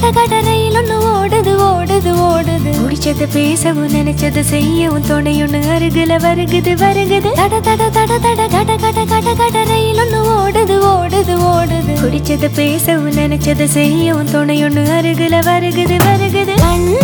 கட ரயில் ஒண்ணு ஓடுது ஓடுது ஓடுது. குடிச்சது பேசவும் நினைச்சது செய்யவும் துணையொன்னு அருகில வருகுது வருகுது. தட தட தட தட கட கட கட கட ரயில் ஒண்ணு ஓடுது ஓடுது ஓடுது. குடிச்சது பேசவும் நினைச்சது செய்யவும் துணையொன்னு அருகில வருகுது வருகுது.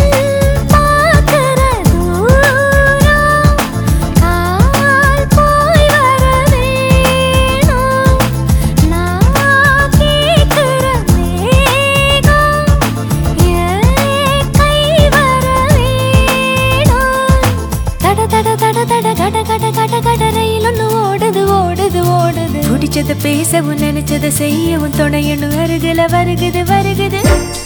குடிச்சது பேசவும் நினைச்சது செய்யவும் துணையொன்னு அருகில வருகுது வருகுது.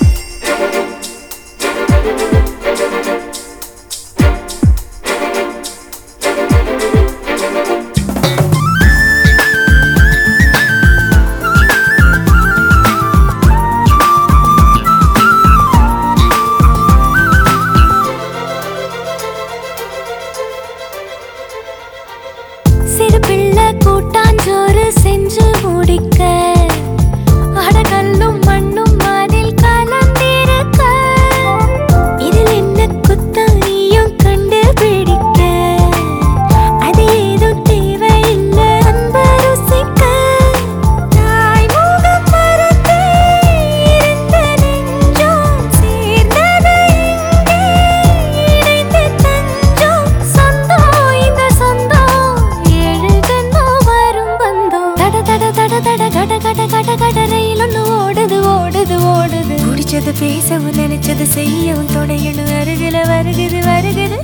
சிறு பிள்ளை கூட்டாஞ்சோறு செஞ்சு முடிக்க அடகல்லும் மண்ணும் அதில் கலந்திருக்க. இதில் என்ன குத்தம் நீயும் கண்டுபிடிக்க. அது ஏதோ தேவையில்லை அன்பு ருசிக்க. தாய்முகம் மறந்து இருந்த நெஞ்சம் சேர்ந்தது இங்கே இணைந்து தஞ்சம். சொந்தம் இந்த சொந்தம் குடிச்சது பேசவும் நினைச்சது செய்யவும் துணையொன்னு அருகில வருகுது வருகுது.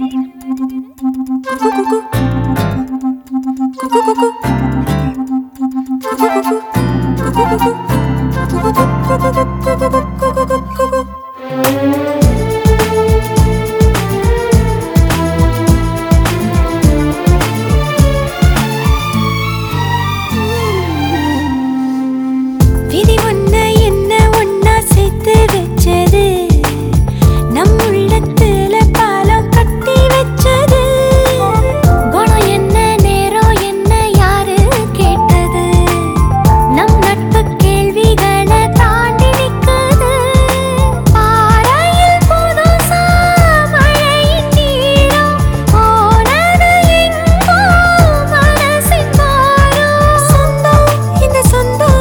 விதி ஒன்ன என்ன ஒன்னா சேர்த்து வச்சது. நம் உள்ளத்துல பாலம் கட்டி வச்சது. குணம் என்ன நேரம் என்ன யாரு கேட்டது. நம் நட்பு கேள்விகளை தாண்டி நிற்குது. பாறையில் புதுசா மழையின் நீரம் போனது எங்கோ மனசின் பாரம். சொந்தம் இந்த சொந்தம்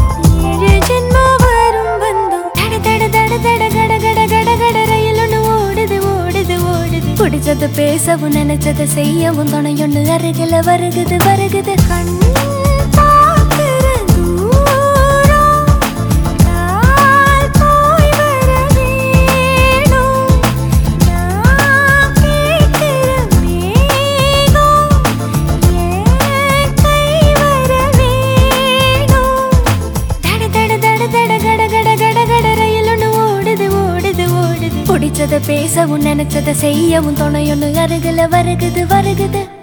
குடிச்சது பேசவும் நினைச்சது செய்யவும் துணையொன்னு அருகில வருகுது வருகுது. கண் பார்க்கிற தூரம் கால் போய் வர வேணும். நான் கேட்கிற மேகம் என் கை வர வேணும். தட தட தட தட கட கட கட கட ரயில் ஒண்ணு ஓடுது ஓடுது ஓடுது. குடிச்சது பேசவும் நினைச்சது செய்யவும் துணையொன்னு அருகில வருகுது வருகுது.